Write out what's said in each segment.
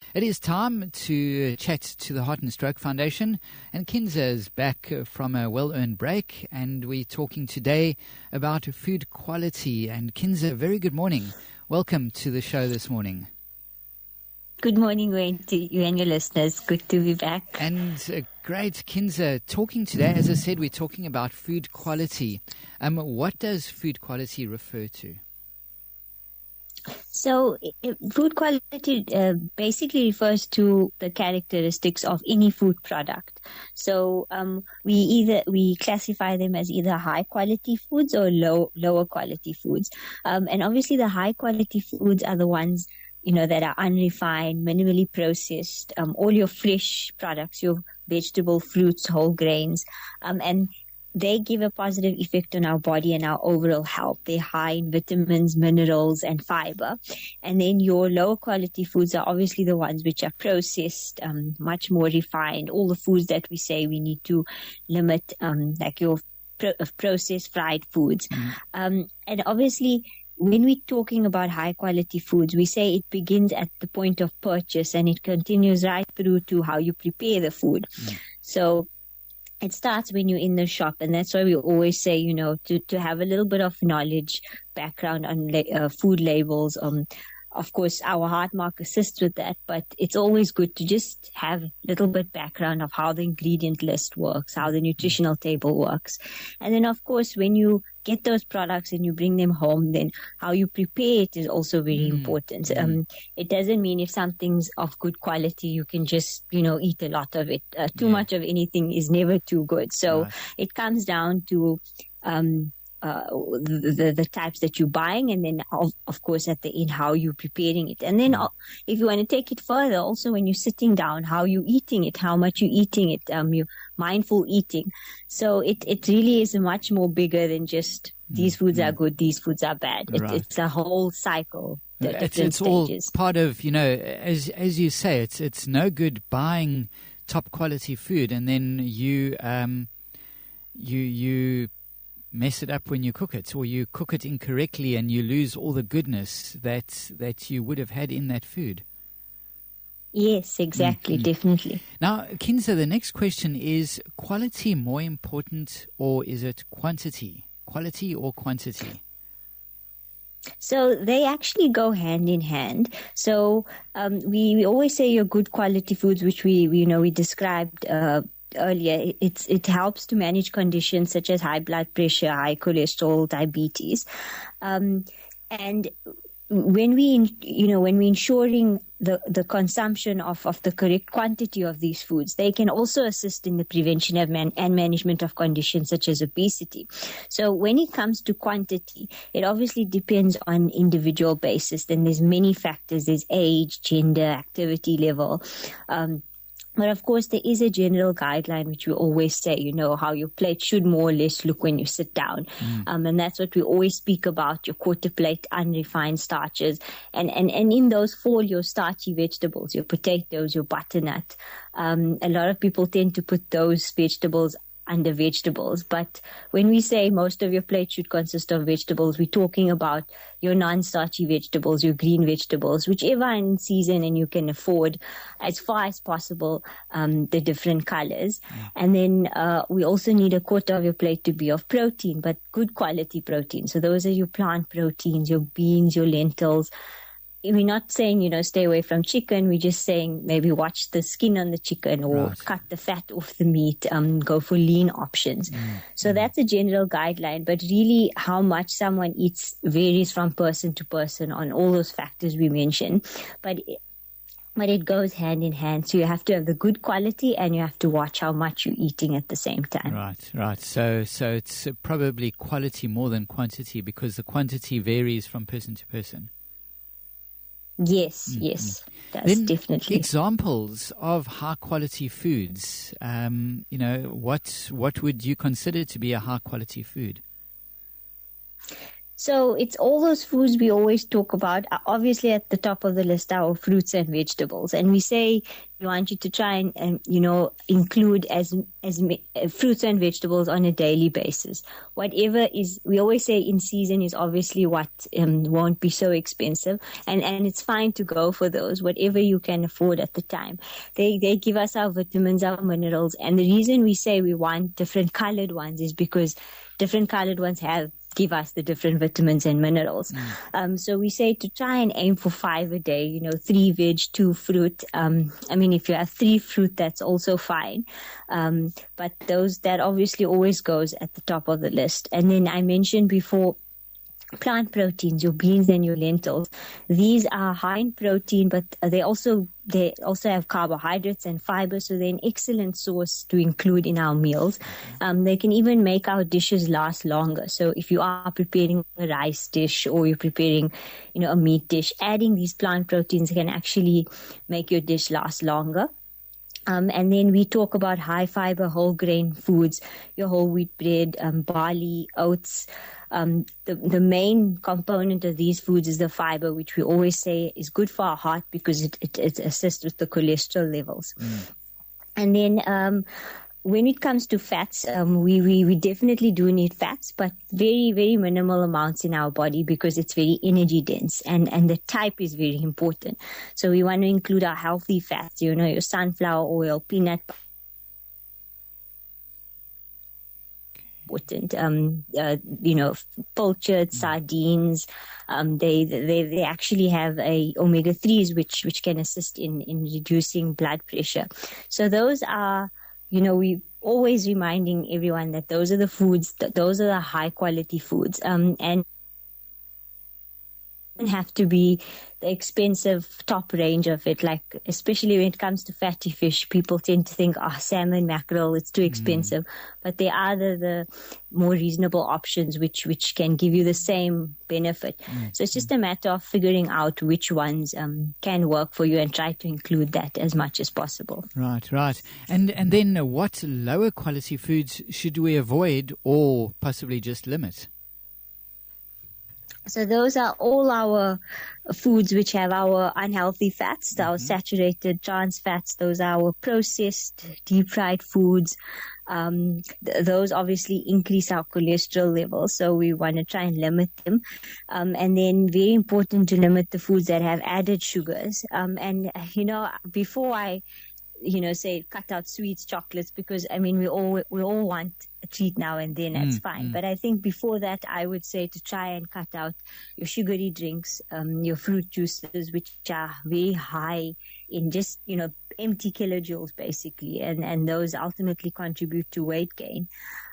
It is time to chat to the Heart and Stroke Foundation, and Kinza is back from a well-earned break, and we're talking today about food quality. And Kinza, very good morning. Welcome to the show this morning. Good morning, Wayne, to you and your listeners. Good to be back. And great, Kinza. Talking today, as I said, we're talking about food quality. What does food quality refer to? So, food quality basically refers to the characteristics of any food product. So, we classify them as either high quality foods or lower quality foods. And obviously, the high quality foods are the ones that are unrefined, minimally processed. All your fresh products, your vegetable, fruits, whole grains, and they give a positive effect on our body and our overall health. They're high in vitamins, minerals, and fiber. And then your lower quality foods are obviously the ones which are processed, much more refined. All the foods that we say we need to limit, like your processed fried foods. And obviously, when we're talking about high quality foods, we say it begins at the point of purchase and it continues right through to how you prepare the food. So it starts when you're in the shop, and that's why we always say, to have a little bit of knowledge, background on food labels. Of course, our Heart Mark assists with that, but it's always good to just have a little bit background of how the ingredient list works, how the nutritional table works. And then, of course, when you get those products and you bring them home, then how you prepare it is also very important. It doesn't mean if something's of good quality, you can just, eat a lot of it. Too much of anything is never too good. So it comes down to the types that you're buying, and then of course at the end how you're preparing it. And then if you want to take it further, also when you're sitting down, how you're eating it, how much you're eating it, your mindful eating. So it really is much more bigger than just these foods are good, these foods are bad. It's a whole cycle. It's all part of, as you say, it's no good buying top quality food and then you mess it up when you cook it, or you cook it incorrectly and you lose all the goodness that you would have had in that food. Yes, exactly, definitely. Now, Kinza, the next question is, quality more important or is it quantity? Quality or quantity? So they actually go hand in hand. So we always say your good quality foods, which we described earlier, it helps to manage conditions such as high blood pressure, high cholesterol, diabetes, and when we're ensuring the consumption of the correct quantity of these foods, they can also assist in the prevention of and management of conditions such as obesity. So when it comes to quantity, it obviously depends on individual basis. Then there's many factors. There's age, gender, activity level. But of course, there is a general guideline which we always say, how your plate should more or less look when you sit down. And that's what we always speak about, your quarter plate, unrefined starches. And in those fall your starchy vegetables, your potatoes, your butternut. A lot of people tend to put those vegetables under vegetables. But when we say most of your plate should consist of vegetables, we're talking about your non-starchy vegetables, your green vegetables, whichever are in season and you can afford as far as possible, the different colors. And then we also need a quarter of your plate to be of protein, but good quality protein. So those are your plant proteins, your beans, your lentils. We're not saying, stay away from chicken. We're just saying maybe watch the skin on the chicken or cut the fat off the meat, go for lean options. So that's a general guideline. But really how much someone eats varies from person to person on all those factors we mentioned. But it goes hand in hand. So you have to have the good quality and you have to watch how much you're eating at the same time. Right. So it's probably quality more than quantity because the quantity varies from person to person. Yes, that's definitely. Examples of high quality foods. What would you consider to be a high quality food? So it's all those foods we always talk about. Obviously, at the top of the list are fruits and vegetables, and we say we want you to try and include as fruits and vegetables on a daily basis. Whatever is, we always say in season is obviously what won't be so expensive, and it's fine to go for those, whatever you can afford at the time. They give us our vitamins, our minerals, and the reason we say we want different colored ones is because different colored ones give us the different vitamins and minerals. So we say to try and aim for 5 a day, 3 veg, 2 fruit. If you have 3 fruit, that's also fine. But that obviously always goes at the top of the list. And then I mentioned before, plant proteins, your beans and your lentils. These are high in protein, but they also have carbohydrates and fiber, so they're an excellent source to include in our meals. They can even make our dishes last longer. So if you are preparing a rice dish or you're preparing, a meat dish, adding these plant proteins can actually make your dish last longer. And then we talk about high fiber, whole grain foods, your whole wheat bread, barley, oats. The main component of these foods is the fiber, which we always say is good for our heart because it assists with the cholesterol levels. And then when it comes to fats, we definitely do need fats, but very, very minimal amounts in our body because it's very energy dense, and the type is very important. So we want to include our healthy fats, your sunflower oil, peanut butter. Important, poached sardines. They actually have omega-3s which can assist in reducing blood pressure. So those are, we always reminding everyone that those are the foods, those are the high quality foods, and have to be the expensive top range of it. Like, especially when it comes to fatty fish, people tend to think, salmon, mackerel, it's too expensive. But there are the more reasonable options which can give you the same benefit. So it's just a matter of figuring out which ones can work for you and try to include that as much as possible. Right. And then what lower quality foods should we avoid or possibly just limit? So those are all our foods which have our unhealthy fats, our saturated trans fats. Those are our processed, deep-fried foods. Those obviously increase our cholesterol levels, so we want to try and limit them. And then very important to limit the foods that have added sugars. Before I say cut out sweets, chocolates, because we all want a treat now and then, that's fine. But I think before that, I would say to try and cut out your sugary drinks, your fruit juices, which are very high in just, empty kilojoules basically. And those ultimately contribute to weight gain.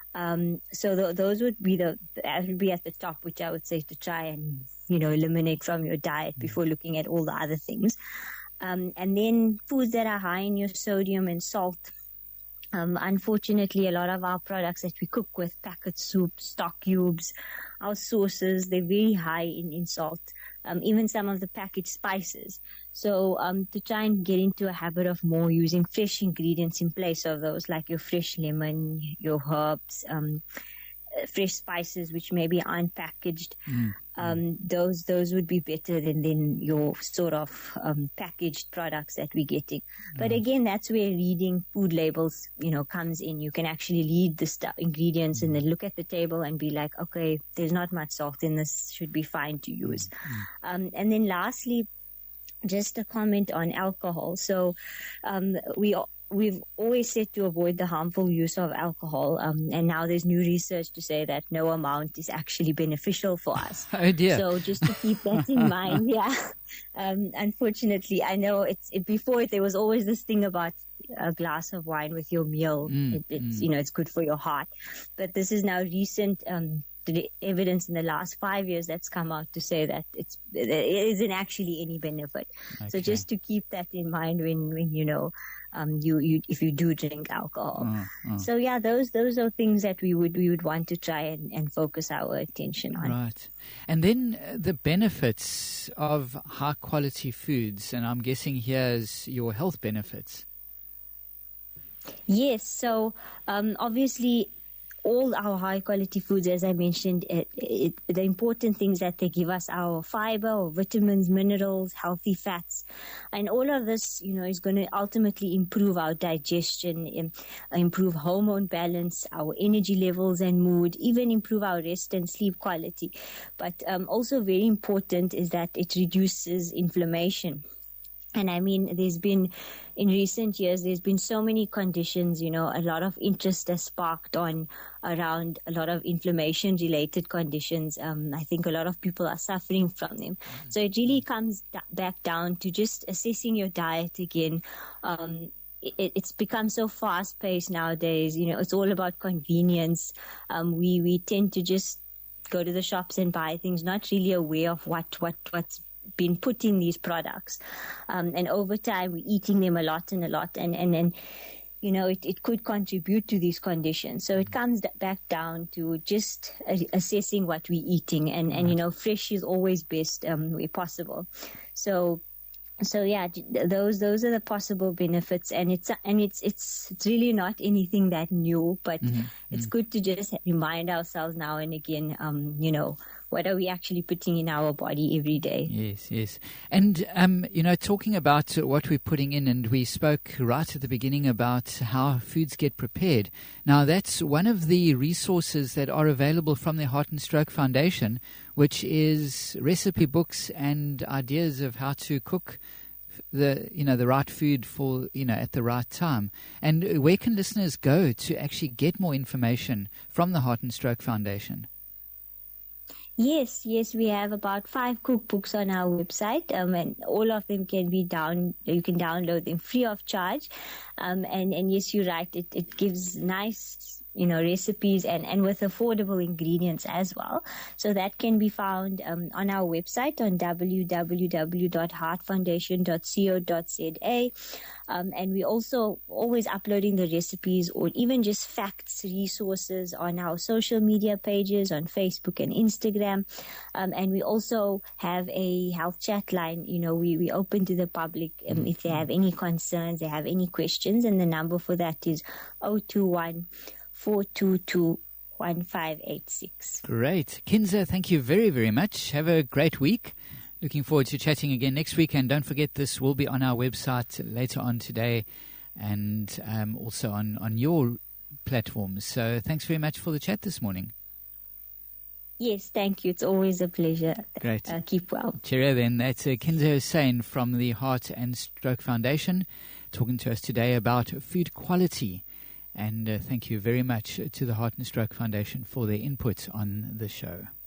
So those would be that would be at the top, which I would say to try and, eliminate from your diet before looking at all the other things. And then foods that are high in your sodium and salt. Unfortunately, a lot of our products that we cook with, packet soup, stock cubes, our sauces, they're very high in salt. Even some of the packaged spices. So to try and get into a habit of more using fresh ingredients in place of those, like your fresh lemon, your herbs, fresh spices which maybe aren't packaged. Those would be better than your sort of packaged products that we're getting. But again, that's where reading food labels, comes in. You can actually read the ingredients and then look at the table and be like, okay, there's not much salt in this, should be fine to use. And then lastly, just a comment on alcohol. So we've always said to avoid the harmful use of alcohol, and now there's new research to say that no amount is actually beneficial for us. Oh dear. So just to keep that in mind, unfortunately, I know before there was always this thing about a glass of wine with your meal. It's good for your heart. But this is now recent the evidence in the last 5 years that's come out to say that it isn't actually any benefit. Okay. So just to keep that in mind when if you do drink alcohol. So those are things that we would want to try and focus our attention on. Right. And then the benefits of high quality foods, and I'm guessing here's your health benefits. Yes. So obviously all our high quality foods, as I mentioned, the important things that they give us, our fiber, or vitamins, minerals, healthy fats, and all of this, is going to ultimately improve our digestion, improve hormone balance, our energy levels and mood, even improve our rest and sleep quality. But also very important is that it reduces inflammation. And I mean, in recent years, there's been so many conditions, a lot of interest has sparked around a lot of inflammation-related conditions. I think a lot of people are suffering from them. So it really comes back down to just assessing your diet again. It's become so fast-paced nowadays. It's all about convenience. We tend to just go to the shops and buy things, not really aware of what's been put in these products, and over time we're eating them a lot, and it could contribute to these conditions. So it comes back down to just assessing what we're eating, and fresh is always best where possible. So yeah, those are the possible benefits, and it's really not anything that new, but it's good to just remind ourselves now and again, what are we actually putting in our body every day? Yes. And, talking about what we're putting in, and we spoke right at the beginning about how foods get prepared. Now, that's one of the resources that are available from the Heart and Stroke Foundation, which is recipe books and ideas of how to cook the right food for, at the right time. And where can listeners go to actually get more information from the Heart and Stroke Foundation? Yes, we have about 5 cookbooks on our website, and all of them can be you can download them free of charge. And yes, you're right, it gives nice, recipes and with affordable ingredients as well. So that can be found on our website on www.heartfoundation.co.za. And we also always uploading the recipes or even just facts, resources on our social media pages on Facebook and Instagram. And we also have a health chat line. We open to the public if they have any concerns, they have any questions, and the number for that is 021-422-1586. Great. Kinza, thank you very, very much. Have a great week. Looking forward to chatting again next week. And don't forget, this will be on our website later on today, and also on your platforms. So thanks very much for the chat this morning. Yes, thank you. It's always a pleasure. Great. Keep well. Cheerio then. That's Kinza Hussain from the Heart and Stroke Foundation talking to us today about food quality. And thank you very much to the Heart and Stroke Foundation for their input on the show.